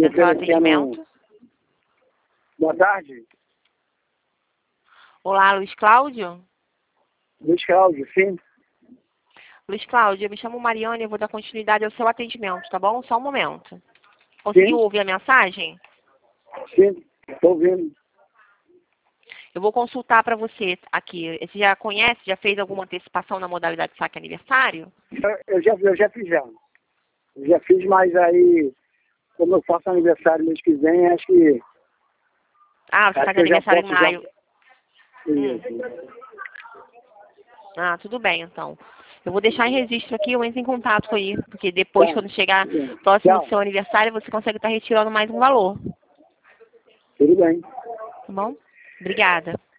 Central de oferecendo... Atendimento. Boa tarde. Olá, Luiz Cláudio. Luiz Cláudio, sim. Luiz Cláudio, eu me chamo Mariana e eu vou dar continuidade ao seu atendimento, tá bom? Só um momento. Conseguiu ouvir a mensagem? Sim, estou ouvindo. Eu vou consultar para você aqui. Você já conhece, já fez alguma antecipação na modalidade saque aniversário? Eu já fiz já. Eu já fiz, mas aí, como eu faço aniversário mês que vem, acho que... Ah, você acho faz que eu já aniversário em posso maio. Isso. Ah, tudo bem, então. Eu vou deixar em registro aqui, eu entro em contato aí, porque depois, Tá. quando chegar próximo do Tchau. seu aniversário, você consegue estar retirando mais um valor. Tudo bem. Tá bom? Obrigada.